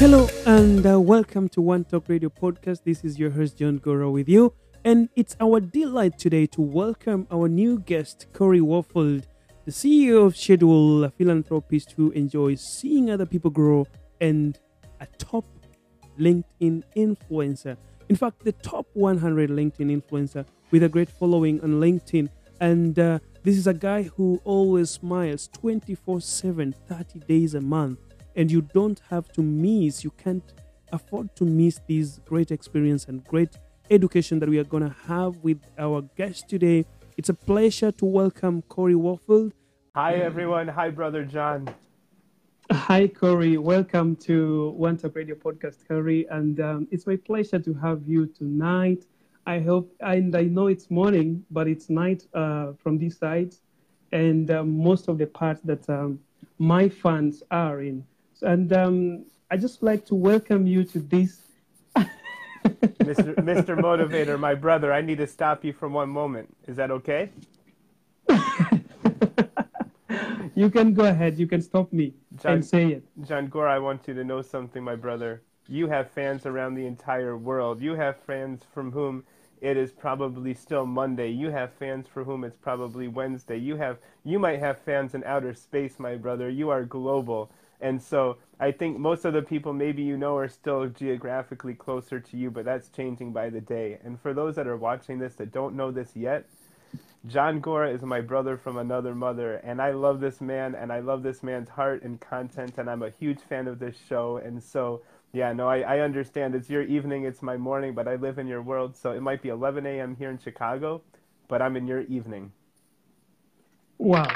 Hello and welcome to One Talk Radio Podcast. This is your host John Goro with you, and it's our delight today to welcome our new guest, Corey Warfield, the CEO of Schedule, a philanthropist who enjoys seeing other people grow and a top LinkedIn influencer. In fact, the top 100 LinkedIn influencer with a great following on LinkedIn. And this is a guy who always smiles 24/7, 30 days a month. And you don't have to miss, you can't afford to miss this great experience and great education that we are going to have with our guest today. It's a pleasure to welcome Corey Warfield. Hi, everyone. Hi, Brother John. Hi, Corey. Welcome to One Talk Radio Podcast, Corey. And it's my pleasure to have you tonight. I hope, and I know it's morning, but it's night from this side, and most of the parts that my fans are in. And I just like to welcome you to this. Mr. Motivator, my brother, I need to stop you for one moment. Is that okay? You can go ahead. You can stop me and say it. John Gore, I want you to know something, my brother. You have fans around the entire world. You have fans from whom it is probably still Monday. You have fans for whom it's probably Wednesday. You might have fans in outer space, my brother. You are global. And so I think most of the people maybe you know are still geographically closer to you, but that's changing by the day. And for those that are watching this that don't know this yet, John Gore is my brother from another mother, and I love this man, and I love this man's heart and content, and I'm a huge fan of this show. And so, yeah, no, I understand. It's your evening, it's my morning, but I live in your world, so it might be 11 a.m. here in Chicago, but I'm in your evening. Wow.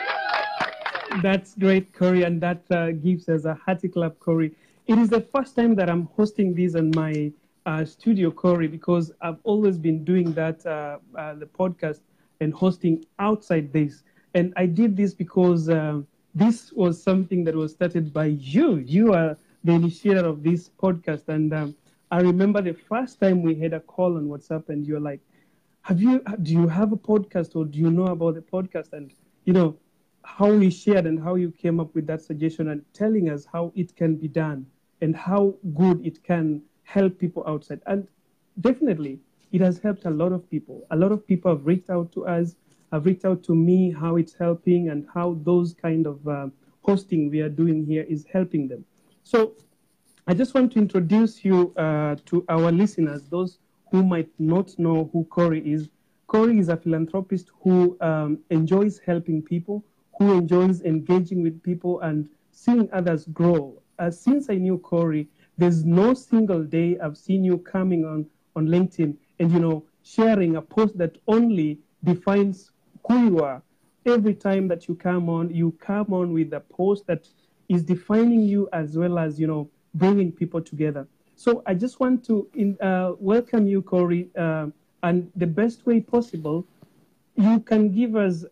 That's great, Corey, and that gives us a hearty clap, Corey. It is the first time that I'm hosting this in my studio, Corey, because I've always been doing that, the podcast and hosting outside this. And I did this because this was something that was started by you. You are the initiator of this podcast. And I remember the first time we had a call on WhatsApp, and you're like, do you have a podcast, or do you know about the podcast? And, you know, how we shared and how you came up with that suggestion and telling us how it can be done and how good it can help people outside. And definitely, it has helped a lot of people. A lot of people have reached out to us, have reached out to me, how it's helping and how those kind of hosting we are doing here is helping them. So I just want to introduce you to our listeners, those who might not know who Corey is. Corey is a philanthropist who enjoys helping people, who enjoys engaging with people and seeing others grow. Since I knew Corey, there's no single day I've seen you coming on LinkedIn and, you know, sharing a post that only defines who you are. Every time that you come on with a post that is defining you as well as, you know, bringing people together. So I just want to welcome you, Corey, and the best way possible, you can give us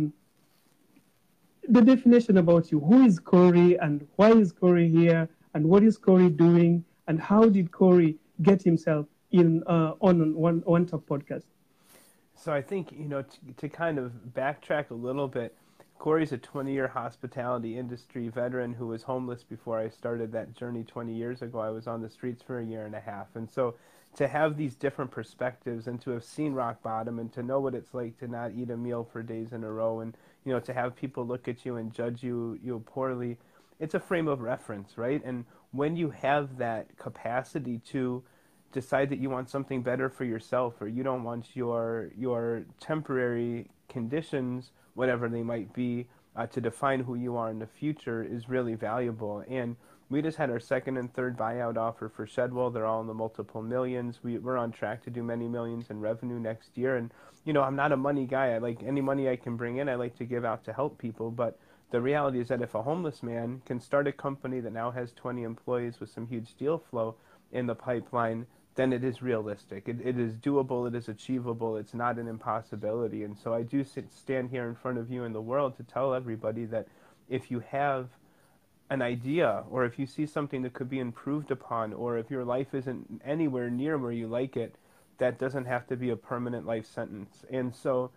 the definition about you. Who is Corey and why is Corey here and what is Corey doing and how did Corey get himself in on One Talk podcast? So I think, you know, to kind of backtrack a little bit, Corey's a 20-year hospitality industry veteran who was homeless before I started that journey 20 years ago. I was on the streets for a year and a half. And so to have these different perspectives and to have seen rock bottom and to know what it's like to not eat a meal for days in a row and, you know, to have people look at you and judge you poorly, it's a frame of reference, right? And when you have that capacity to decide that you want something better for yourself or you don't want your temporary conditions, whatever they might be, to define who you are in the future is really valuable. And we just had our second and third buyout offer for Shedwell. They're all in the multiple millions. We're on track to do many millions in revenue next year. And, you know, I'm not a money guy. I like any money I can bring in, I like to give out to help people. But the reality is that if a homeless man can start a company that now has 20 employees with some huge deal flow in the pipeline, then it is realistic. It is doable. It is achievable. It's not an impossibility. And so I do stand here in front of you in the world to tell everybody that if you have an idea or if you see something that could be improved upon or if your life isn't anywhere near where you like it, that doesn't have to be a permanent life sentence. And so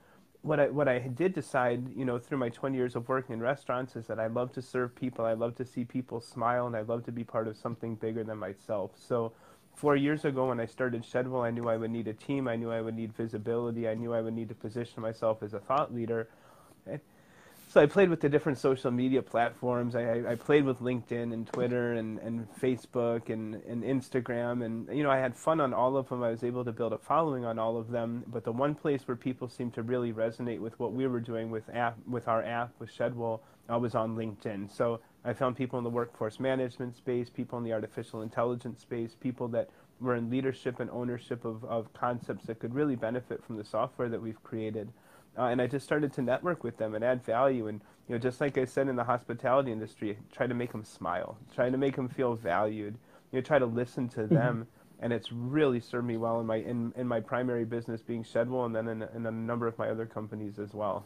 what I did decide, through my 20 years of working in restaurants, is that I love to serve people. I love to see people smile, and I love to be part of something bigger than myself. So 4 years ago, when I started Shedwell, I knew I would need a team. I knew I would need visibility. I knew I would need to position myself as a thought leader. So I played with the different social media platforms. I played with LinkedIn and Twitter and Facebook and Instagram. And, I had fun on all of them. I was able to build a following on all of them. But the one place where people seemed to really resonate with what we were doing with our app, with Shedwell, was on LinkedIn. So I found people in the workforce management space, people in the artificial intelligence space, people that were in leadership and ownership of concepts that could really benefit from the software that we've created. And I just started to network with them and add value. And, just like I said in the hospitality industry, try to make them smile, try to make them feel valued, try to listen to them. And it's really served me well in my primary business being Shedwell, and then in a number of my other companies as well.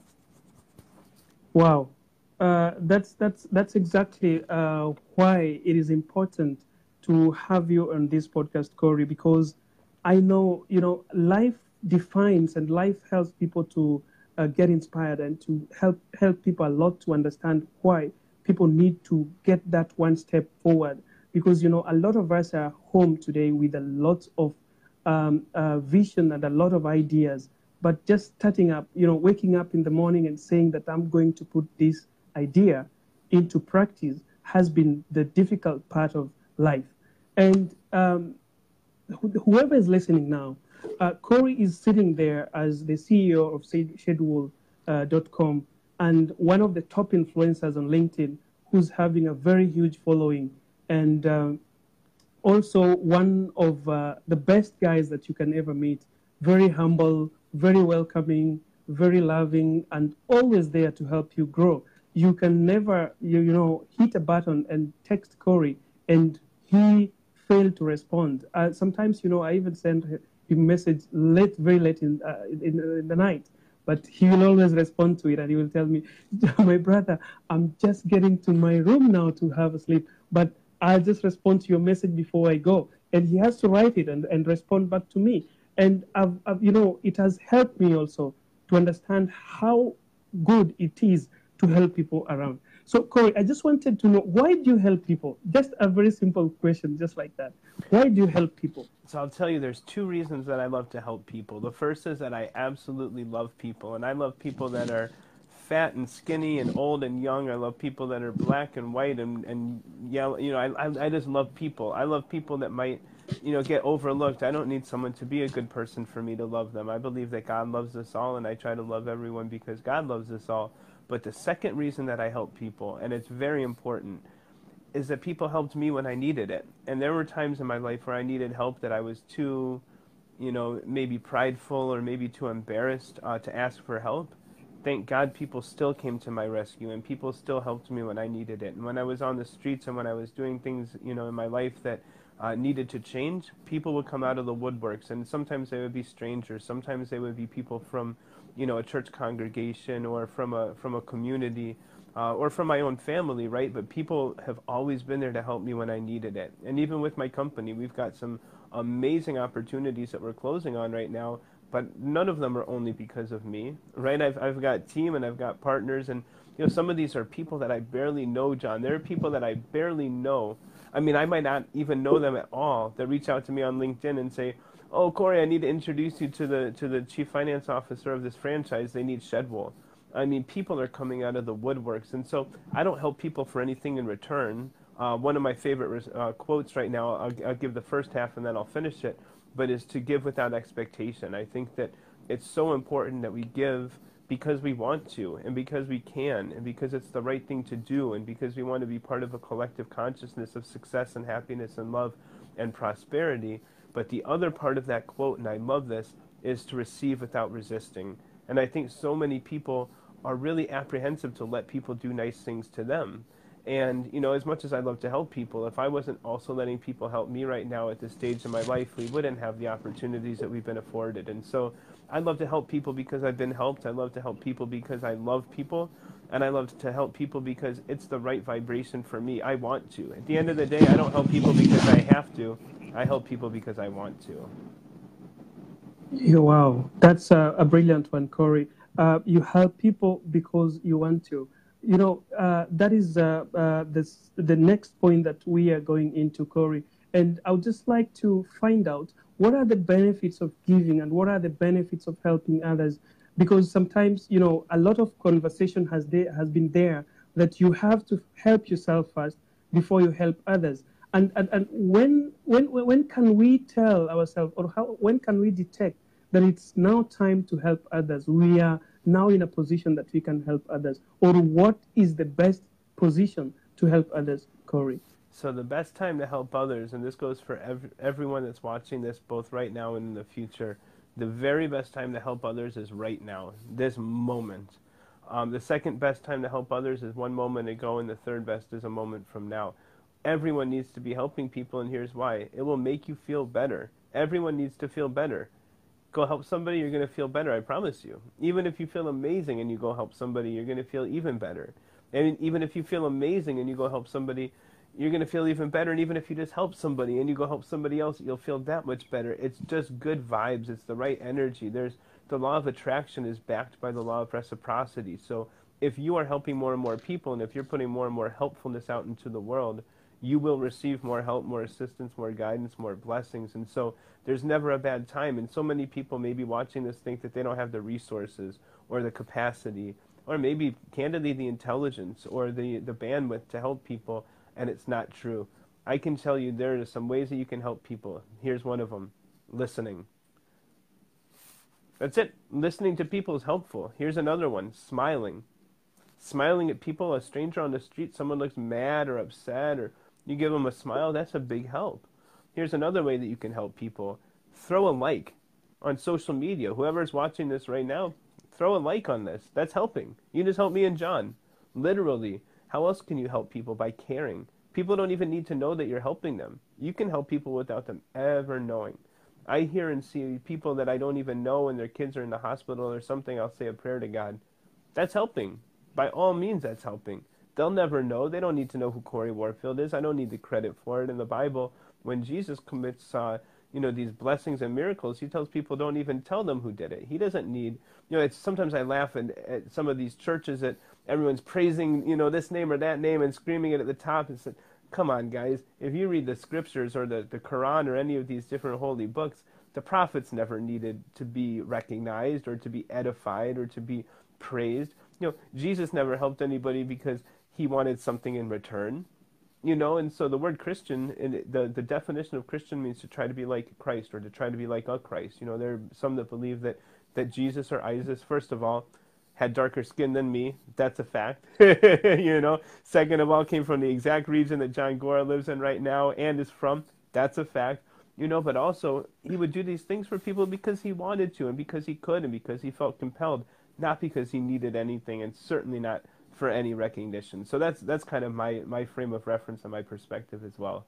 Wow. That's exactly why it is important to have you on this podcast, Corey, because I know, life defines and life helps people to get inspired and to help people a lot to understand why people need to get that one step forward. Because, a lot of us are home today with a lot of vision and a lot of ideas, but just starting up, waking up in the morning and saying that I'm going to put this idea into practice has been the difficult part of life. And whoever is listening now, Corey is sitting there as the CEO of Shedwell.com and one of the top influencers on LinkedIn who's having a very huge following, and also one of the best guys that you can ever meet. Very humble, very welcoming, very loving, and always there to help you grow. You can never, hit a button and text Corey and he failed to respond. Sometimes, I even send him message very late in the night, but he will always respond to it, and he will tell me, my brother, I'm just getting to my room now to have a sleep, but I'll just respond to your message before I go. And he has to write it and respond back to me. And it has helped me also to understand how good it is to help people around. So, Corey, I just wanted to know, why do you help people? Just a very simple question, just like that. Why do you help people? So I'll tell you, there's two reasons that I love to help people. The first is that I absolutely love people, and I love people that are fat and skinny and old and young. I love people that are black and white and yellow. I just love people. I love people that might, get overlooked. I don't need someone to be a good person for me to love them. I believe that God loves us all, and I try to love everyone because God loves us all. But the second reason that I help people, and it's very important, is that people helped me when I needed it. And there were times in my life where I needed help that I was too, maybe prideful or maybe too embarrassed to ask for help. Thank God people still came to my rescue, and people still helped me when I needed it. And when I was on the streets and when I was doing things, in my life that needed to change, people would come out of the woodworks. And sometimes they would be strangers. Sometimes they would be people from, a church congregation or from a community. Or from my own family, right? But people have always been there to help me when I needed it. And even with my company, we've got some amazing opportunities that we're closing on right now, but none of them are only because of me, right? I've got team and I've got partners, and some of these are people that I barely know, John. There are people that I barely know. I mean, I might not even know them at all, that reach out to me on LinkedIn and say, "Oh, Corey, I need to introduce you to the chief finance officer of this franchise. They need Shedwell." I mean, people are coming out of the woodworks, and so I don't help people for anything in return. One of my favorite quotes right now, I'll give the first half and then I'll finish it, but is to give without expectation. I think that it's so important that we give because we want to, and because we can, and because it's the right thing to do, and because we want to be part of a collective consciousness of success and happiness and love and prosperity. But the other part of that quote, and I love this, is to receive without resisting. And I think so many people are really apprehensive to let people do nice things to them. And, as much as I love to help people, if I wasn't also letting people help me right now at this stage in my life, we wouldn't have the opportunities that we've been afforded. And so I love to help people because I've been helped. I love to help people because I love people. And I love to help people because it's the right vibration for me. I want to. At the end of the day, I don't help people because I have to. I help people because I want to. Yeah, wow, that's a brilliant one, Corey. You help people because you want to. That is the next point that we are going into, Corey. And I would just like to find out what are the benefits of giving and what are the benefits of helping others. Because sometimes, a lot of conversation has been there that you have to help yourself first before you help others. And when can we tell ourselves, or when can we detect that it's now time to help others? We are now in a position that we can help others. Or what is the best position to help others, Corey? So the best time to help others, and this goes for everyone that's watching this, both right now and in the future, the very best time to help others is right now, this moment. The second best time to help others is one moment ago, and the third best is a moment from now. Everyone needs to be helping people, and here's why. It will make you feel better. Everyone needs to feel better. Go help somebody, you're going to feel better, I promise you. Even if you feel amazing and you go help somebody, you're going to feel even better. And even if you feel amazing and you go help somebody, you're going to feel even better. And even if you just help somebody and you go help somebody else, you'll feel that much better. It's just good vibes. It's the right energy. The law of attraction is backed by the law of reciprocity. So if you are helping more and more people, and if you're putting more and more helpfulness out into the world, you will receive more help, more assistance, more guidance, more blessings. And so there's never a bad time. And so many people maybe watching this think that they don't have the resources or the capacity or maybe candidly the intelligence or the bandwidth to help people, and it's not true. I can tell you there are some ways that you can help people. Here's one of them: listening. That's it. Listening to people is helpful. Here's another one: smiling. Smiling at people, a stranger on the street, someone looks mad or upset, or you give them a smile, that's a big help. Here's another way that you can help people: throw a like on social media. Whoever's watching this right now, throw a like on this. That's helping. You just helped me and John. Literally. How else can you help people? By caring. People don't even need to know that you're helping them. You can help people without them ever knowing. I hear and see people that I don't even know, and their kids are in the hospital or something. I'll say a prayer to God. That's helping. By all means, that's helping. They'll never know. They don't need to know who Corey Warfield is. I don't need the credit for it. In the Bible, when Jesus commits these blessings and miracles, he tells people don't even tell them who did it. He doesn't need, it's sometimes I laugh at some of these churches that everyone's praising, this name or that name and screaming it at the top and said, come on, guys. If you read the scriptures or the Quran or any of these different holy books, the prophets never needed to be recognized or to be edified or to be praised. Jesus never helped anybody because he wanted something in return. And so the word Christian, the definition of Christian means to try to be like Christ or to try to be like a Christ. There are some that believe that Jesus or Isis, first of all, had darker skin than me. That's a fact. Second of all, came from the exact region that John Gora lives in right now and is from. That's a fact. But also he would do these things for people because he wanted to and because he could and because he felt compelled, not because he needed anything, and certainly not for any recognition. So that's kind of my frame of reference and my perspective as well.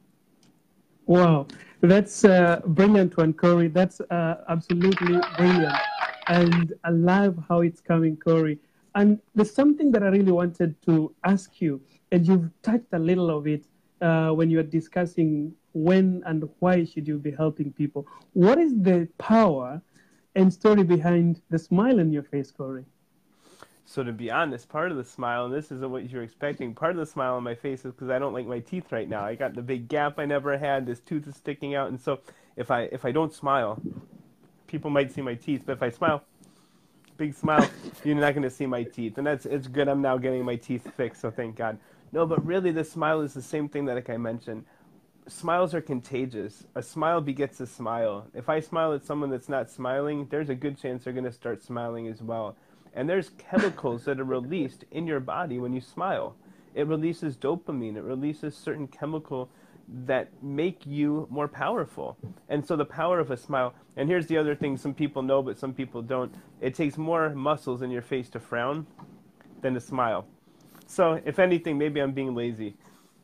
Wow, that's a brilliant one, Corey. That's absolutely brilliant. And I love how it's coming, Corey. And there's something that I really wanted to ask you, and you've touched a little of it when you were discussing when and why should you be helping people. What is the power and story behind the smile on your face, Corey? So to be honest, part of the smile, and this isn't what you're expecting, part of the smile on my face is because I don't like my teeth right now. I got the big gap I never had, this tooth is sticking out, and so if I don't smile, people might see my teeth, but if I smile, big smile, you're not going to see my teeth. And it's good I'm now getting my teeth fixed, so thank God. No, but really the smile is the same thing that like I mentioned. Smiles are contagious. A smile begets a smile. If I smile at someone that's not smiling, there's a good chance they're going to start smiling as well. And there's chemicals that are released in your body when you smile. It releases dopamine. It releases certain chemical that make you more powerful. And so the power of a smile, and here's the other thing some people know but some people don't, it takes more muscles in your face to frown than to smile. So if anything, maybe I'm being lazy.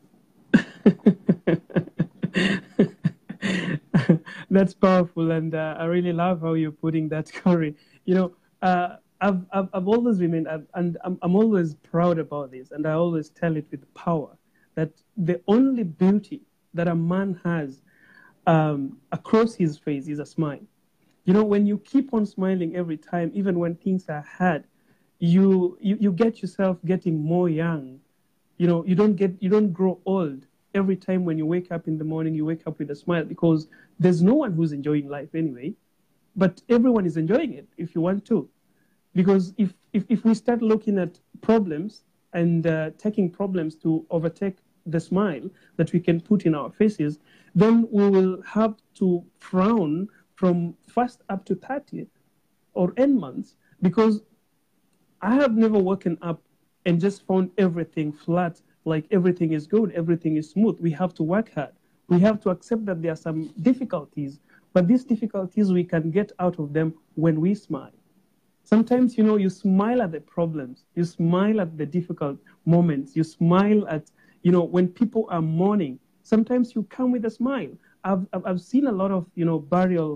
That's powerful, and I really love how you're putting that, Corey. I've always remained, and I'm always proud about this, and I always tell it with power, that the only beauty that a man has across his face is a smile. You know, when you keep on smiling every time, even when things are hard, you get yourself getting more young. You know, you don't grow old. Every time when you wake up in the morning, you wake up with a smile because there's no one who's enjoying life anyway, but everyone is enjoying it if you want to. Because if we start looking at problems and taking problems to overtake the smile that we can put in our faces, then we will have to frown from first up to 30th or end months, because I have never woken up and just found everything flat, like everything is good, everything is smooth. We have to work hard. We have to accept that there are some difficulties, but these difficulties, we can get out of them when we smile. Sometimes, you know, you smile at the problems, you smile at the difficult moments, you smile at, you know, when people are mourning. Sometimes you come with a smile. I've seen a lot of, you know, burial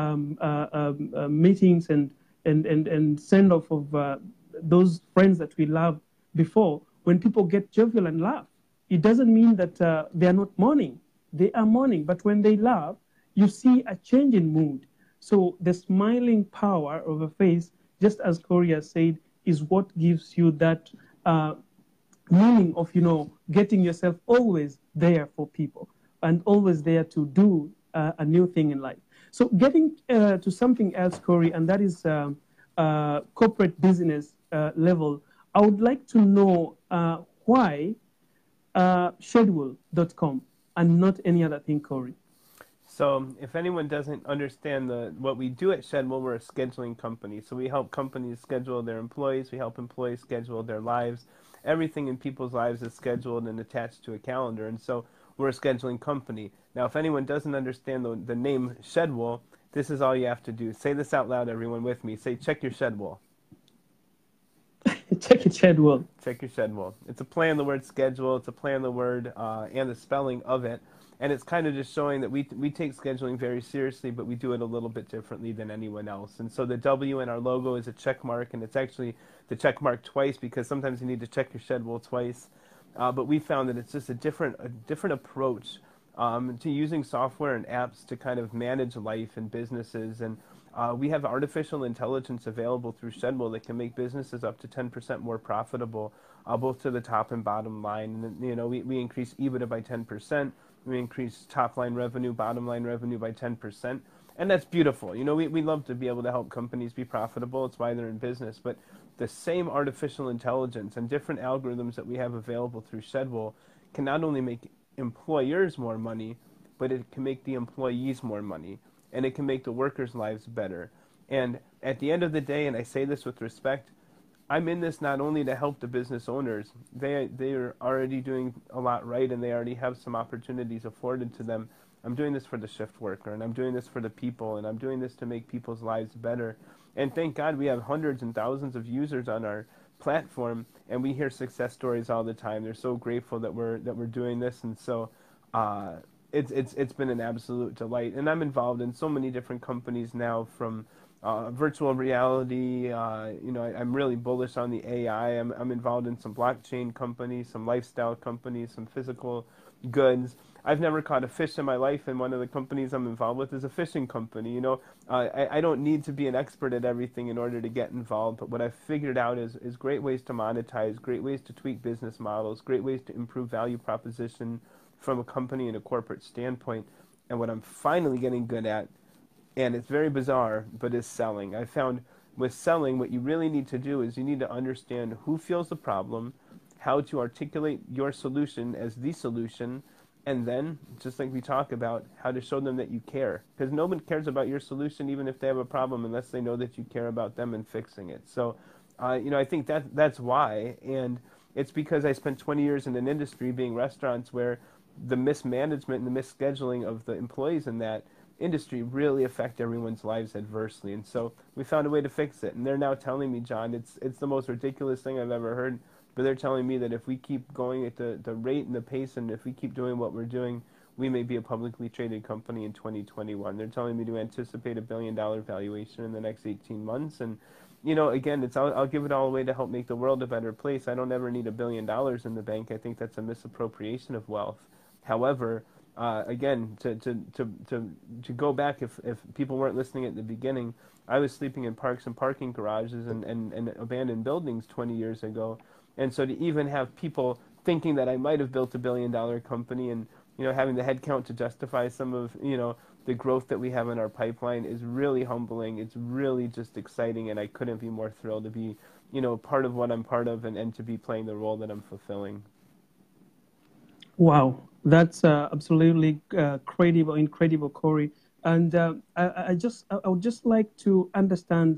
meetings and send off of those friends that we love before. When people get jovial and laugh, it doesn't mean that they are not mourning. They are mourning, but when they laugh, you see a change in mood. So the smiling power of a face, just as Korea said, is what gives you that meaning of, you know, getting yourself always there for people and always there to do a new thing in life. So getting to something else, Corey, and that is corporate business level, I would like to know why Schedule.com and not any other thing, Corey. So if anyone doesn't understand what we do at Shedwell, we're a scheduling company. So we help companies schedule their employees. We help employees schedule their lives. Everything in people's lives is scheduled and attached to a calendar. And so we're a scheduling company. Now, if anyone doesn't understand the name Shedwell, this is all you have to do. Say this out loud, everyone, with me. Say, check your Shedwell. Check your Schedule. Check your Schedule. It's a play on the word schedule. It's a play on the word and the spelling of it. And it's kind of just showing that we take scheduling very seriously, but we do it a little bit differently than anyone else. And so the W in our logo is a check mark, and it's actually the check mark twice because sometimes you need to check your Schedule twice. But we found that it's just a different approach to using software and apps to kind of manage life and businesses. And we have artificial intelligence available through Shedwell that can make businesses up to 10% more profitable, both to the top and bottom line. And you know, we increase EBITDA by 10%. We increase top line revenue, bottom line revenue by 10%. And that's beautiful. You know, we love to be able to help companies be profitable. It's why they're in business. But the same artificial intelligence and different algorithms that we have available through Shedwell can not only make employers more money, but it can make the employees more money. And it can make the workers' lives better. And at the end of the day, and I say this with respect, I'm in this not only to help the business owners. They're already doing a lot right, and they already have some opportunities afforded to them. I'm doing this for the shift worker, and I'm doing this for the people, and I'm doing this to make people's lives better. And thank God we have hundreds and thousands of users on our platform, and we hear success stories all the time. They're so grateful that we're doing this, and so it's been an absolute delight. And I'm involved in so many different companies now, from virtual reality. You know, I'm really bullish on the AI. I'm involved in some blockchain companies, some lifestyle companies, some physical goods. I've never caught a fish in my life, and one of the companies I'm involved with is a fishing company. You know, I don't need to be an expert at everything in order to get involved, but what I've figured out is great ways to monetize, great ways to tweak business models, great ways to improve value proposition from a company and a corporate standpoint. And what I'm finally getting good at, and it's very bizarre, but is selling. I found with selling, what you really need to do is you need to understand who feels the problem, how to articulate your solution as the solution, and then, just like we talk about, how to show them that you care. Because no one cares about your solution, even if they have a problem, unless they know that you care about them and fixing it. So, you know, I think that's why. And it's because I spent 20 years in an industry, being restaurants, where the mismanagement and the misscheduling of the employees in that industry really affect everyone's lives adversely. And so we found a way to fix it. And they're now telling me, John, it's the most ridiculous thing I've ever heard, but they're telling me that if we keep going at the rate and the pace, and if we keep doing what we're doing, we may be a publicly traded company in 2021. They're telling me to anticipate $1 billion valuation in the next 18 months. And, you know, again, I'll give it all away to help make the world a better place. I don't ever need $1 billion in the bank. I think that's a misappropriation of wealth. However, Again, to go back, if people weren't listening at the beginning, I was sleeping in parks and parking garages and abandoned buildings 20 years ago. And so to even have people thinking that I might have built $1 billion company and, having the headcount to justify some of, the growth that we have in our pipeline is really humbling. It's really just exciting, and I couldn't be more thrilled to be, part of what I'm part of and to be playing the role that I'm fulfilling. Wow, that's absolutely incredible, Corey. And I would just like to understand,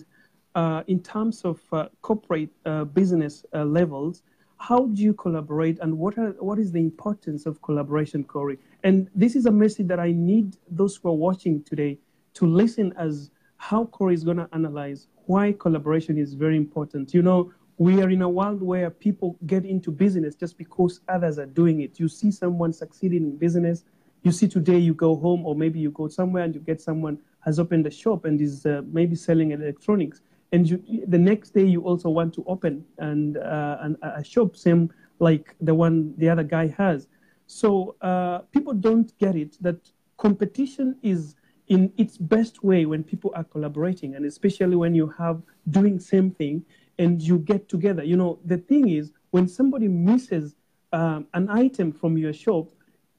in terms of corporate business levels, how do you collaborate, and what is the importance of collaboration, Corey? And this is a message that I need those who are watching today to listen, as how Corey is going to analyze why collaboration is very important. We are in a world where people get into business just because others are doing it. You see someone succeeding in business. You see today you go home, or maybe you go somewhere and you get someone has opened a shop and is maybe selling electronics. And the next day you also want to open and a shop same like the other guy has. So people don't get it that competition is in its best way when people are collaborating, and especially when you have doing same thing and you get together. The thing is, when somebody misses an item from your shop,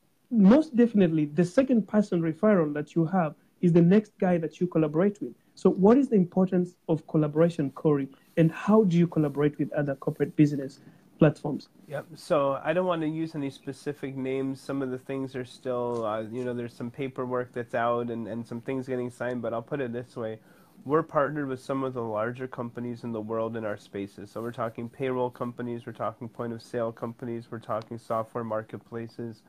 most definitely the second person referral that you have is the next guy that you collaborate with. So what is the importance of collaboration, Corey, and how do you collaborate with other corporate business platforms? Yep. So I don't want to use any specific names. Some of the things are still, there's some paperwork that's out and some things getting signed, but I'll put it this way. We're partnered with some of the larger companies in the world in our spaces. So we're talking payroll companies, we're talking point of sale companies, we're talking software marketplaces,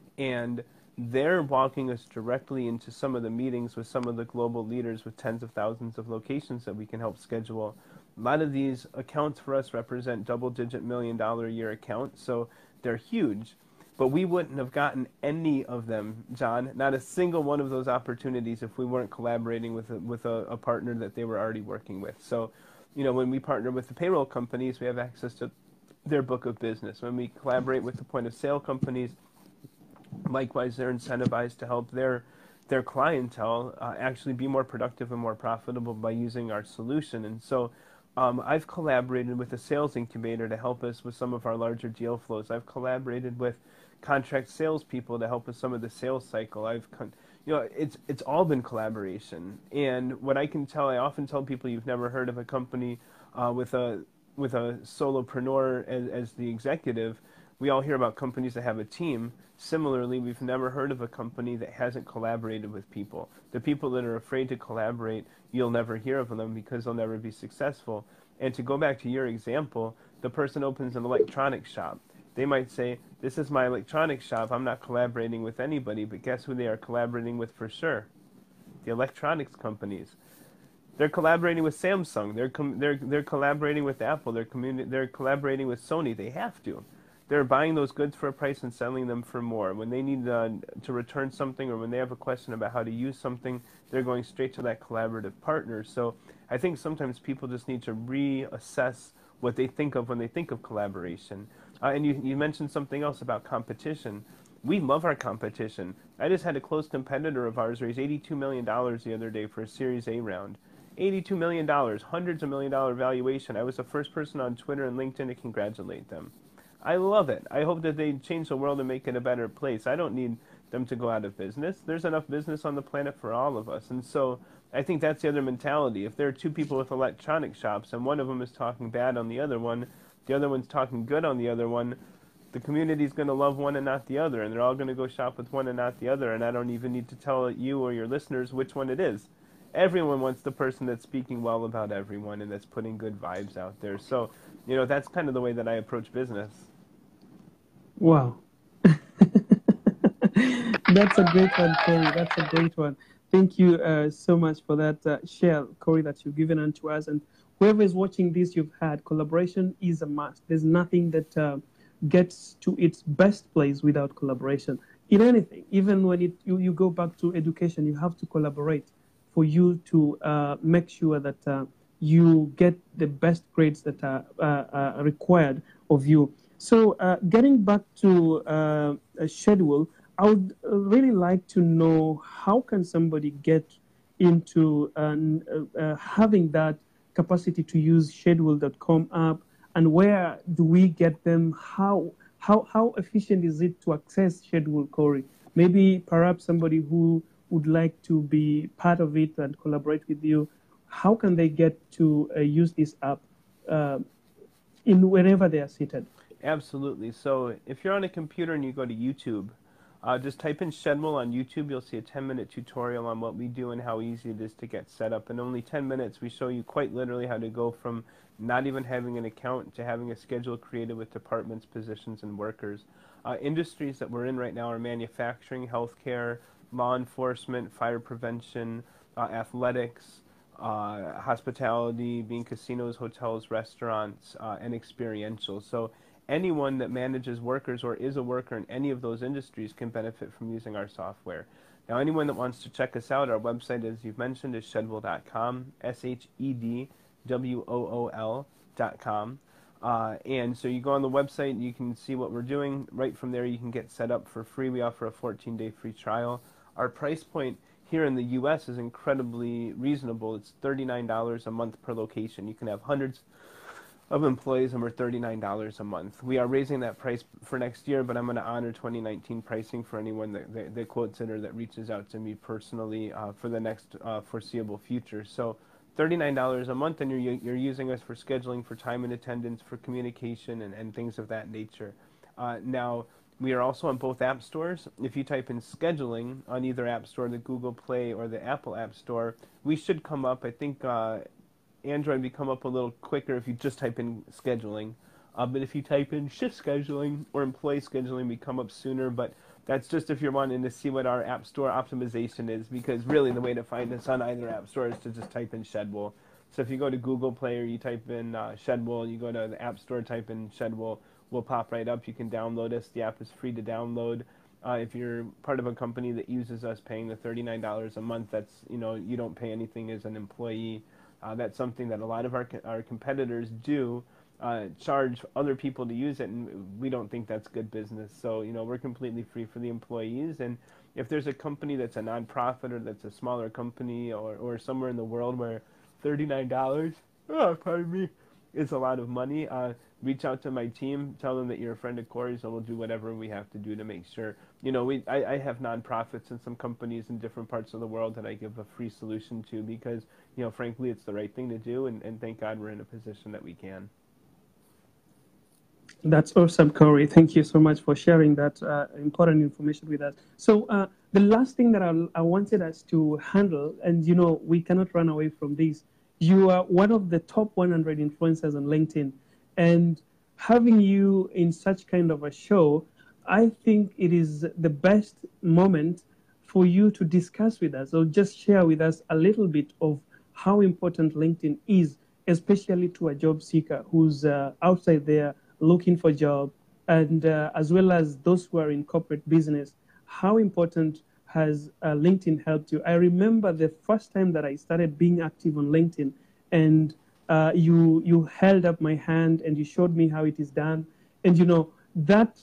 and they're walking us directly into some of the meetings with some of the global leaders with tens of thousands of locations that we can help schedule. A lot of these accounts for us represent double-digit million-dollar-a-year accounts, so they're huge. But we wouldn't have gotten any of them, John, not a single one of those opportunities, if we weren't collaborating with a partner that they were already working with. So, when we partner with the payroll companies, we have access to their book of business. When we collaborate with the point-of-sale companies, likewise, they're incentivized to help their clientele actually be more productive and more profitable by using our solution. And so I've collaborated with a sales incubator to help us with some of our larger deal flows. I've collaborated with contract salespeople to help with some of the sales cycle. It's all been collaboration. And what I can tell, I often tell people, you've never heard of a company with a solopreneur as the executive. We all hear about companies that have a team. Similarly, we've never heard of a company that hasn't collaborated with people. The people that are afraid to collaborate, you'll never hear of them because they'll never be successful. And to go back to your example, the person opens an electronics shop. They might say, this is my electronics shop, I'm not collaborating with anybody, but guess who they are collaborating with for sure? The electronics companies. They're collaborating with Samsung, they're collaborating with Apple, they're collaborating with Sony. They have to. They're buying those goods for a price and selling them for more. When they need to return something, or when they have a question about how to use something, they're going straight to that collaborative partner. So I think sometimes people just need to reassess what they think of when they think of collaboration. And you mentioned something else about competition. We love our competition. I just had a close competitor of ours raise $82 million the other day for a Series A round. $82 million, hundreds of $1 million valuation. I was the first person on Twitter and LinkedIn to congratulate them. I love it. I hope that they change the world and make it a better place. I don't need them to go out of business. There's enough business on the planet for all of us. And so I think that's the other mentality. If there are two people with electronic shops and one of them is talking bad on the other one's talking good on the other one, the community's going to love one and not the other, and they're all going to go shop with one and not the other, and I don't even need to tell you or your listeners which one it is. Everyone wants the person that's speaking well about everyone and that's putting good vibes out there. So, that's kind of the way that I approach business. Wow. That's a great one, Corey. That's a great one. Thank you so much for that share, Corey, that you've given unto us. And whoever is watching this, you've had collaboration is a must. There's nothing that gets to its best place without collaboration. In anything, even when you go back to education, you have to collaborate for you to make sure that you get the best grades that are required of you. So getting back to a schedule, I would really like to know how can somebody get into having that capacity to use schedule.com app, and where do we get them? How efficient is it to access Schedule, Corey? Maybe perhaps somebody who would like to be part of it and collaborate with you, how can they get to use this app uh, in wherever they are seated? Absolutely. So if you're on a computer and you go to YouTube, just type in Shedwell on YouTube. You'll see a 10-minute tutorial on what we do and how easy it is to get set up. In only 10 minutes, we show you quite literally how to go from not even having an account to having a schedule created with departments, positions, and workers. Industries that we're in right now are manufacturing, healthcare, law enforcement, fire prevention, athletics, hospitality, being casinos, hotels, restaurants, and experiential. So anyone that manages workers or is a worker in any of those industries can benefit from using our software. Now, anyone that wants to check us out, our website, as you've mentioned, is shedwool.com, SHEDWOOL.com. And so you go on the website, you can see what we're doing. Right from there, you can get set up for free. We offer a 14-day free trial. Our price point here in the U.S. is incredibly reasonable. It's $39 a month per location. You can have hundreds of employees, and we're $39 a month. We are raising that price for next year, but I'm going to honor 2019 pricing for anyone that quotes it or that reaches out to me personally for the next foreseeable future. So $39 a month, and you're using us for scheduling, for time and attendance, for communication, and things of that nature. Now, we are also on both app stores. If you type in scheduling on either app store, the Google Play or the Apple App Store, we should come up. I think Android will come up a little quicker if you just type in scheduling. But if you type in shift scheduling or employee scheduling, we come up sooner. But that's just if you're wanting to see what our App Store optimization is, because really the way to find us on either App Store is to just type in Shedwool. So if you go to Google Play or you type in Shedwool, you go to the App Store, type in Shedwool, we'll pop right up. You can download us. The app is free to download. If you're part of a company that uses us paying the $39 a month, that's, you don't pay anything as an employee. That's something that a lot of our competitors do, charge other people to use it, and we don't think that's good business. So, we're completely free for the employees. And if there's a company that's a nonprofit or that's a smaller company or somewhere in the world where $39, pardon me, is a lot of money, reach out to my team, tell them that you're a friend of Corey's, and we'll do whatever we have to do to make sure. I have nonprofits and some companies in different parts of the world that I give a free solution to because, frankly, it's the right thing to do, and thank God we're in a position that we can. That's awesome, Corey. Thank you so much for sharing that important information with us. So the last thing that I wanted us to handle, and we cannot run away from this, you are one of the top 100 influencers on LinkedIn, and having you in such kind of a show, I think it is the best moment for you to discuss with us or just share with us a little bit of how important LinkedIn is, especially to a job seeker who's outside there looking for a job, and as well as those who are in corporate business. How important has LinkedIn helped you? I remember the first time that I started being active on LinkedIn, and you held up my hand and you showed me how it is done. And that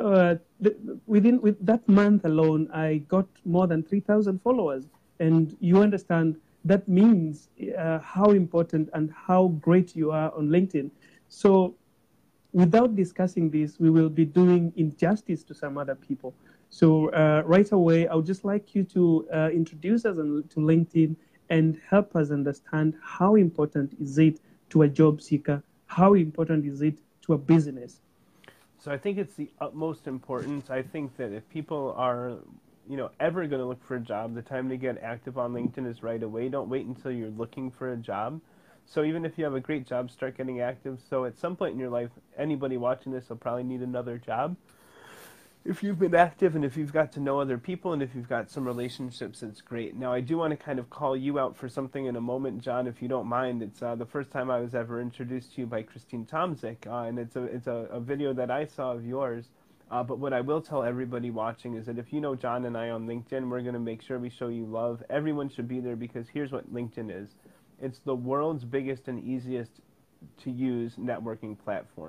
with that month alone, I got more than 3,000 followers. And you understand that means how important and how great you are on LinkedIn. So without discussing this, we will be doing injustice to some other people. So right away, I would just like you to introduce us to LinkedIn and help us understand how important is it to a job seeker, how important is it to a business. So I think it's the utmost importance. I think that if people are, ever going to look for a job, the time to get active on LinkedIn is right away. Don't wait until you're looking for a job. So even if you have a great job, start getting active. So at some point in your life, anybody watching this will probably need another job. If you've been active and if you've got to know other people and if you've got some relationships, it's great. Now, I do want to kind of call you out for something in a moment, John, if you don't mind. It's the first time I was ever introduced to you by Christine Tomzik, and it's a video that I saw of yours. But what I will tell everybody watching is that if you know John and I on LinkedIn, we're going to make sure we show you love. Everyone should be there because here's what LinkedIn is. It's the world's biggest and easiest to use networking platform.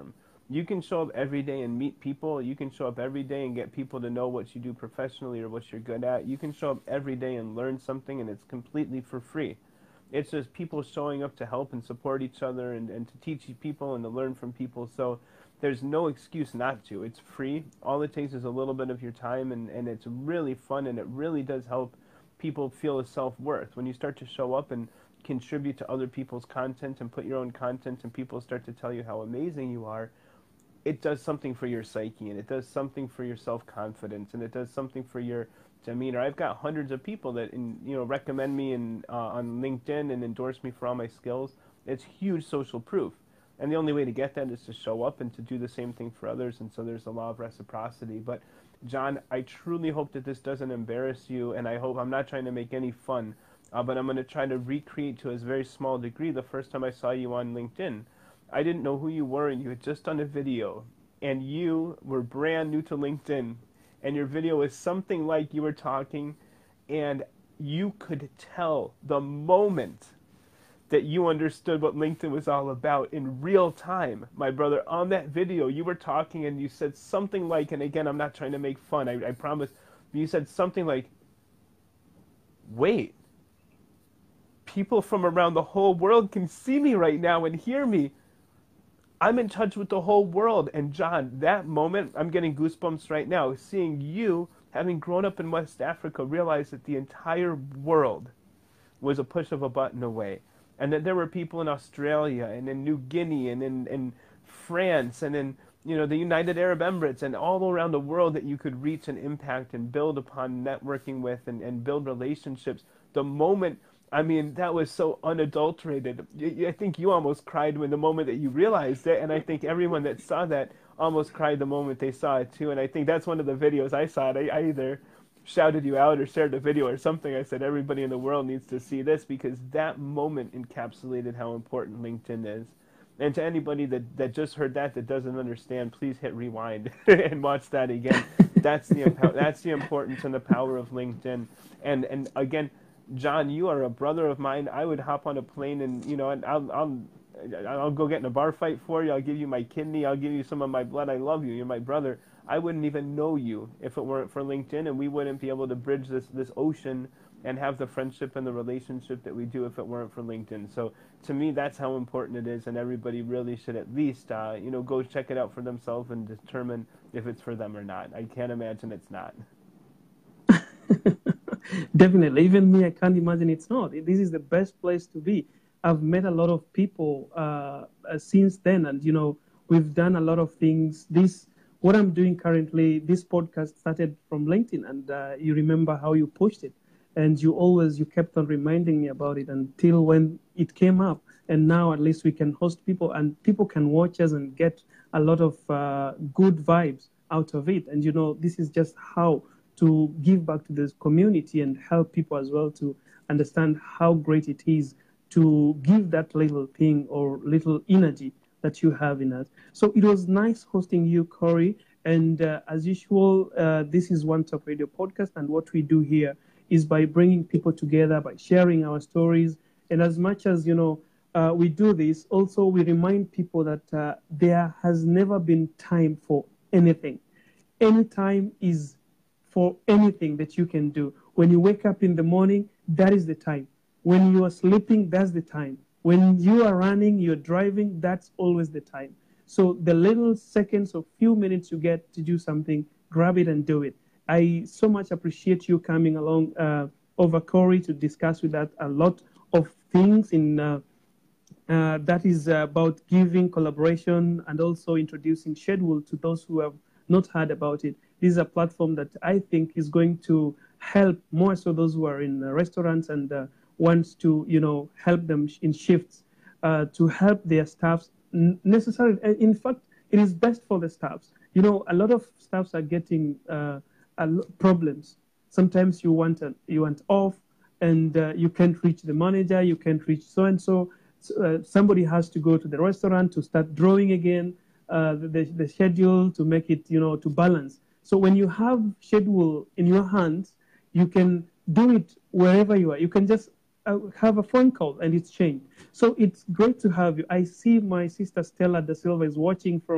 You can show up every day and meet people. You can show up every day and get people to know what you do professionally or what you're good at. You can show up every day and learn something, and it's completely for free. It's just people showing up to help and support each other, and to teach people and to learn from people. So there's no excuse not to. It's free. All it takes is a little bit of your time, and it's really fun, and it really does help people feel a self-worth. When you start to show up and contribute to other people's content and put your own content, and people start to tell you how amazing you are, it does something for your psyche, and it does something for your self-confidence, and it does something for your demeanor. I've got hundreds of people that recommend me on LinkedIn and endorse me for all my skills. It's huge social proof. And the only way to get that is to show up and to do the same thing for others. And so there's a law of reciprocity. But John, I truly hope that this doesn't embarrass you, and I hope I'm not trying to make any fun, but I'm going to try to recreate to a very small degree the first time I saw you on LinkedIn. I didn't know who you were, and you had just done a video, and you were brand new to LinkedIn, and your video was something like you were talking, and you could tell the moment that you understood what LinkedIn was all about in real time. My brother, on that video, you were talking and you said something like, and again, I'm not trying to make fun, I promise, you said something like, wait, people from around the whole world can see me right now and hear me. I'm in touch with the whole world. And John, that moment, I'm getting goosebumps right now, seeing you, having grown up in West Africa, realize that the entire world was a push of a button away. And that there were people in Australia and in New Guinea and in France and in the United Arab Emirates and all around the world that you could reach and impact and build upon networking with and build relationships. The moment, I mean, that was so unadulterated. I think you almost cried when the moment that you realized it, and I think everyone that saw that almost cried the moment they saw it too. And I think that's one of the videos I saw. I either shouted you out or shared the video or something. I said everybody in the world needs to see this, because that moment encapsulated how important LinkedIn is. And to anybody that just heard that doesn't understand, please hit rewind and watch that again. That's the importance and the power of LinkedIn. And again, John, you are a brother of mine. I would hop on a plane and I'll go get in a bar fight for you. I'll give you my kidney. I'll give you some of my blood. I love you. You're my brother. I wouldn't even know you if it weren't for LinkedIn, and we wouldn't be able to bridge this ocean and have the friendship and the relationship that we do if it weren't for LinkedIn. So to me, that's how important it is, and everybody really should at least go check it out for themselves and determine if it's for them or not. I can't imagine it's not. Definitely. Even me, I can't imagine it's not. This is the best place to be. I've met a lot of people since then, and we've done a lot of things. What I'm doing currently, this podcast started from LinkedIn, and you remember how you pushed it, and you kept on reminding me about it until when it came up, and now at least we can host people, and people can watch us and get a lot of good vibes out of it. And this is just how to give back to this community and help people as well to understand how great it is to give that little thing or little energy that you have in us. So it was nice hosting you, Corey. And as usual, this is One Talk Radio podcast. And what we do here is by bringing people together, by sharing our stories. And as much as, we do this, also we remind people that there has never been time for anything. Any time is for anything that you can do. When you wake up in the morning, that is the time. When you are sleeping, that's the time. When you are running, you're driving, that's always the time. So the little seconds or few minutes you get to do something, grab it and do it. I so much appreciate you coming along over Corey to discuss with us a lot of things that is about giving, collaboration, and also introducing Schedule to those who have not heard about it. This is a platform that I think is going to help more so those who are in restaurants and wants to, help them in shifts to help their staffs necessarily. In fact, it is best for the staffs. A lot of staffs are getting problems. Sometimes you want off, and you can't reach the manager, you can't reach so-and-so. Somebody has to go to the restaurant to start drawing again the schedule to make it, to balance. So when you have schedule in your hands, you can do it wherever you are. You can just have a phone call and it's changed. So it's great to have you. I see my sister Stella Da Silva is watching from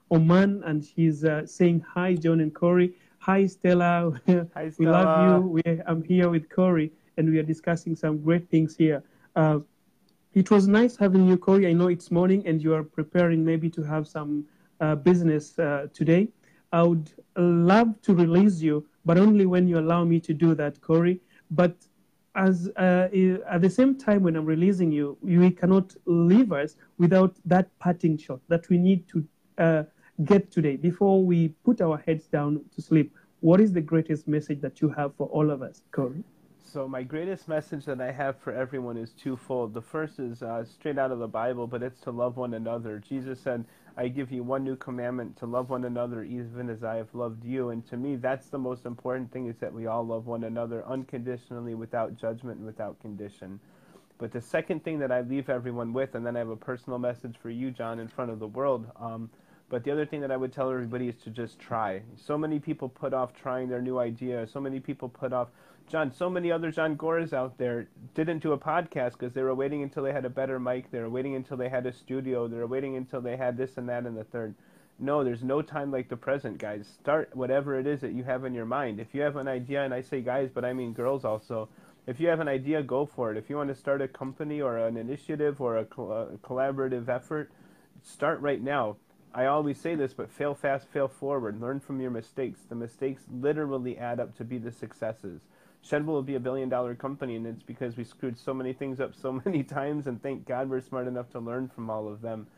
Oman, and she's saying hi, John and Corey. Hi, Stella. Hi, We love you. Stella. I'm here with Corey, and we are discussing some great things here. It was nice having you, Corey. I know it's morning and you are preparing maybe to have some business today. I would love to release you, but only when you allow me to do that, Corey. But as at the same time, when I'm releasing you, you cannot leave us without that parting shot that we need to get today before we put our heads down to sleep. What is the greatest message that you have for all of us, Corey? So my greatest message that I have for everyone is twofold. The first is straight out of the Bible, but it's to love one another. Jesus said, I give you one new commandment, to love one another even as I have loved you. And to me, that's the most important thing, is that we all love one another unconditionally, without judgment and without condition. But the second thing that I leave everyone with, and then I have a personal message for you, John, in front of the world. But the other thing that I would tell everybody is to just try. So many people put off trying their new idea. So many people put off, John, so many other John Goras out there didn't do a podcast because they were waiting until they had a better mic. They were waiting until they had a studio. They were waiting until they had this and that and the third. No, there's no time like the present, guys. Start whatever it is that you have in your mind. If you have an idea, and I say guys, but I mean girls also, if you have an idea, go for it. If you want to start a company or an initiative or a collaborative effort, start right now. I always say this, but fail fast, fail forward. Learn from your mistakes. The mistakes literally add up to be the successes. Shedwell will be $1 billion company, and it's because we screwed so many things up so many times, and thank God we're smart enough to learn from all of them.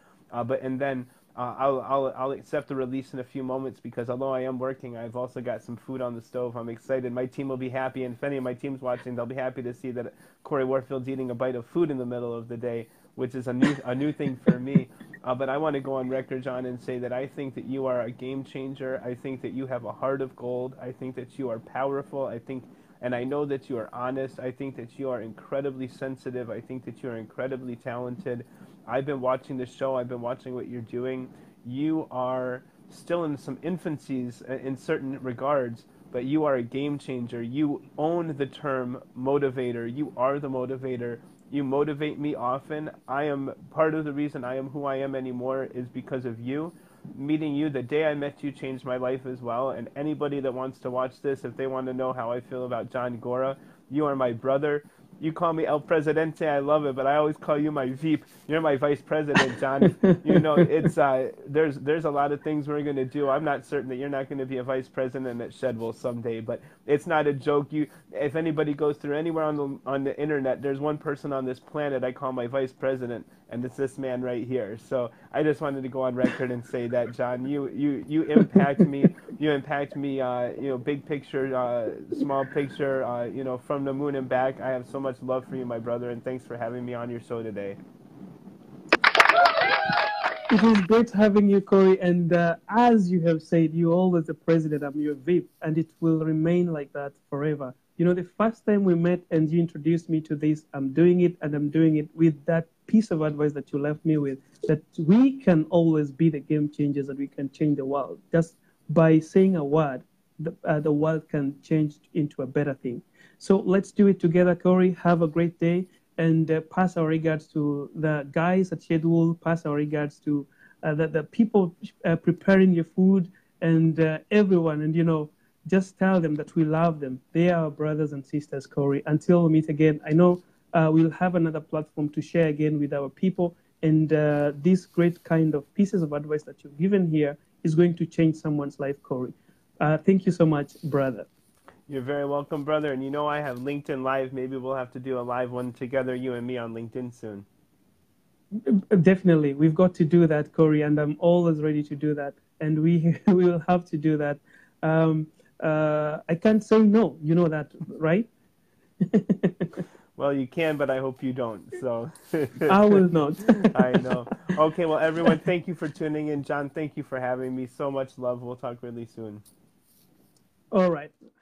I'll accept the release in a few moments, because although I am working, I've also got some food on the stove. I'm excited. My team will be happy, and if any of my team's watching, they'll be happy to see that Corey Warfield's eating a bite of food in the middle of the day, which is a new thing for me. But I want to go on record, John, and say that I think that you are a game changer. I think that you have a heart of gold. I think that you are powerful. And I know that you are honest. I think that you are incredibly sensitive. I think that you are incredibly talented. I've been watching the show. I've been watching what you're doing. You are still in some infancies in certain regards, but you are a game changer. You own the term motivator. You are the motivator. You motivate me often. I am part of the reason I am who I am anymore is because of you. Meeting you, the day I met you, changed my life as well. And anybody that wants to watch this, if they want to know how I feel about John Gora, you are my brother. You call me El Presidente, I love it, but I always call you my Veep. You're my vice president, John. You know, it's there's a lot of things we're going to do. I'm not certain that you're not going to be a vice president at Shedwell someday, but it's not a joke. If anybody goes through anywhere on the internet, there's one person on this planet I call my vice president, and it's this man right here. So I just wanted to go on record and say that, John, you impact me. You impact me. Big picture, small picture. From the moon and back. I have so much love for you, my brother, and thanks for having me on your show today. It is great having you, Corey. And as you have said, you're always the president. I'm your VIP, and it will remain like that forever. You know, the first time we met and you introduced me to this, I'm doing it, and I'm doing it with that piece of advice that you left me with, that we can always be the game changers, and we can change the world. Just by saying a word, the world can change into a better thing. So let's do it together, Corey. Have a great day, and pass our regards to the guys at Shedwell. Pass our regards to the people preparing your food, and everyone. And just tell them that we love them. They are our brothers and sisters, Corey. Until we meet again, I know we'll have another platform to share again with our people. And this great kind of pieces of advice that you've given here is going to change someone's life, Corey. Thank you so much, brother. You're very welcome, brother. And I have LinkedIn Live. Maybe we'll have to do a live one together, you and me, on LinkedIn soon. Definitely. We've got to do that, Corey, and I'm always ready to do that. And we will have to do that. I can't say no. You know that, right? Well, you can, but I hope you don't. So I will not. I know. Okay, well, everyone, thank you for tuning in. John, thank you for having me. So much love. We'll talk really soon. All right.